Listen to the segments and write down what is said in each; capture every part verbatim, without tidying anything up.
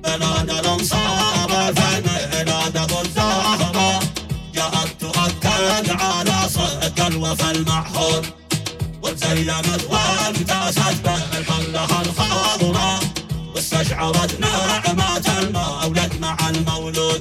بلاد الأنصار في ميلاد أبو الزهرة، جاءت تؤكد على صدق الوفا المعهود، وتزينت وامتازت بالحلة الخضراء، واستشعرت نعمة المولد مع المولود.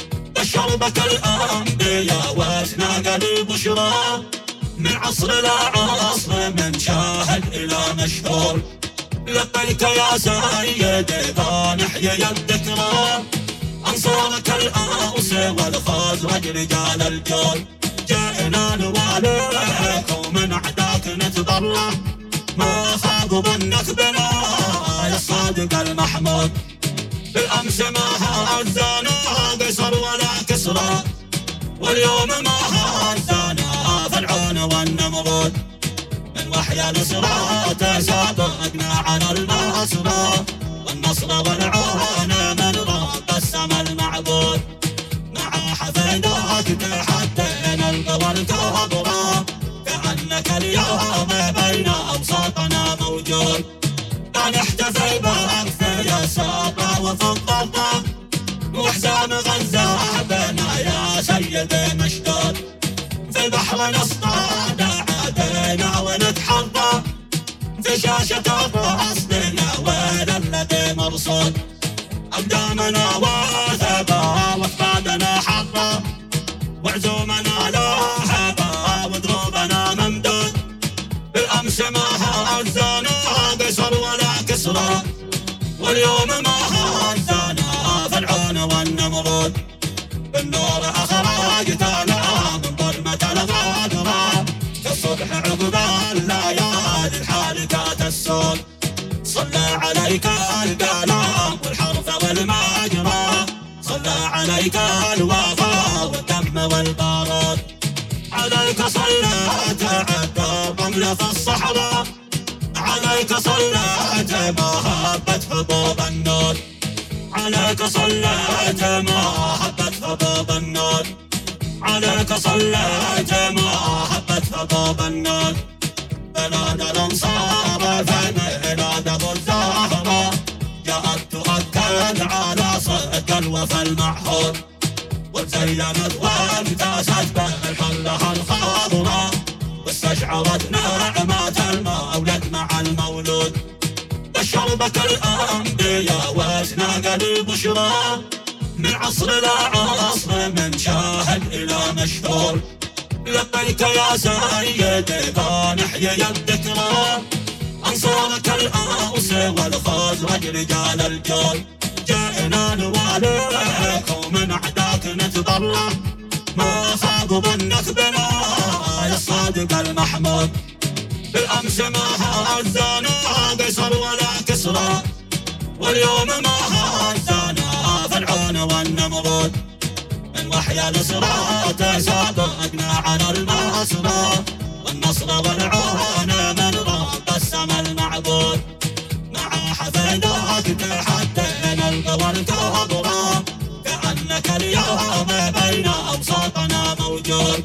بشربك الأنبياء واتناقل البشرى، من عصر إلى عصر، من شاهد إلى مشهور. لبيك يا سيدي فنحيي الذكرى، أنصارك الأوس والخزرج رجال الجود. جئنا نواليك ومن عداك نتبرى، ما خاب ظنك بنا يا الصادق المحمود. بالأمس ما هزانا قيصر ولا كسرى، واليوم ما هزانا فرعون والنمرود. من وحي الإسراء تسابقنا على النصر، والنصر والعون من رب السما المعبود. مع حفيدات تحدينا القوى الكبرى، كأنك اليوم بين أوساطنا موجود. فنحتفل بأكثر يا سابع وفضلنا، وحزام غزة بنا يا سيدي مشدود. في البحر نصطاد عادينا ونتحرى، في شاشة فصلنا وين الذي مرصود. أقدامنا واثبة وأفقادنا حرة، وعزومنا لاهبة ودروبنا ممدود. بالأمس ما هزانا قيصر ولا كسرى، واليوم ما هزانا فرعون والنمرود. بالنور أخرجتنا من ظلمة الغادرة، كالصبح عقب الليالي الحالكات السود. صلى عليك الكلام والحرف والمجرى، صلى عليك الوفا والدم والبارود. عليك صلت عد الرمل في الصحراء، عليك صلت محبة حبوب النور. عليك صلت محبة حبوب النور، عليك صلت محبة حبوب النور. بلاد الأنصار في ميلاد أبو الزهرة، جاءت تؤكد على صدق الوفا المعهود، وتزينت وامتازت بالحلة الخضراء، واستشعرت نعمة المولد مع المولود. بشربك الأنبياء واتناقل البشرى، من عصر إلى عصر، من شاهد إلى مشهور. لبيك يا سيدي فنحيي الذكرى، أنصارك الأوس والخزرج رجال الجود. جئنا نواليك ومن عداك نتبرى، ما خاب ظنك بنا يا الصادق المحمود. بالأمس ما هزانا قيصر ولا كسرى، واليوم ما هزانا فرعون والنمرود. من وحي الإسراء تسابقنا على النصر، والنصر والعون من رب السما المعبود. مع حفيدات تحدينا القوى الكبرى، كأنك اليوم بين أوساطنا موجود.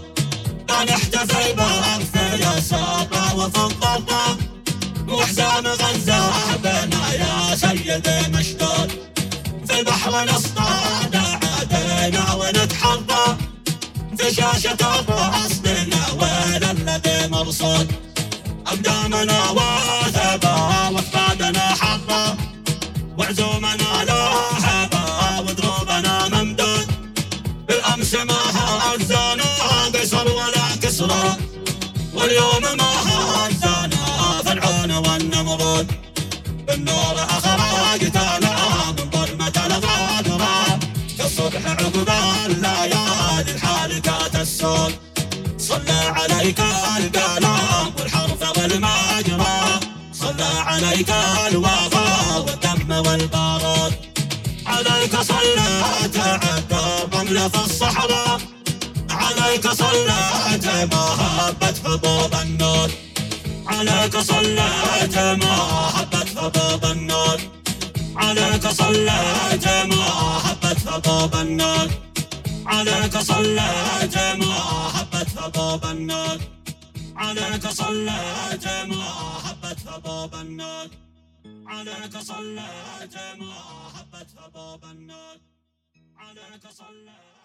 فنحتفل بأكثر يا سابع وفضلنا، وحزام غزة بنا يا سيدي مشدود. في البحر نصطاد عادينا ونتحرى، في شاشة فصلنا وين الذي مرصود. أقدامنا واثبة وأفقادنا حرة، وعزومنا لاهبة ودروبنا ممدود. بالأمس ما هزانا قيصر ولا كسرى، واليوم ما هزانا فرعون والنمرود. بالنور أخرجتنا من ظلمة الغادرة، كالصبح عقب الليالي الحالكات السود. صلى عليك الكلام والحرف والمجرى، صلى عليك الوفا والدم والبارود. عليك صلت عد الرمل في الصحراء، عليك صلت محبة حبوب النور. عليك صلت محبة حبوب النور، عليك صلت محبة حبوب النور. عليك صلت محبة حبوب النور، عليك صلت محبة حبوب النور. عليك صلت محبة حبوب يا بنات عليك صلى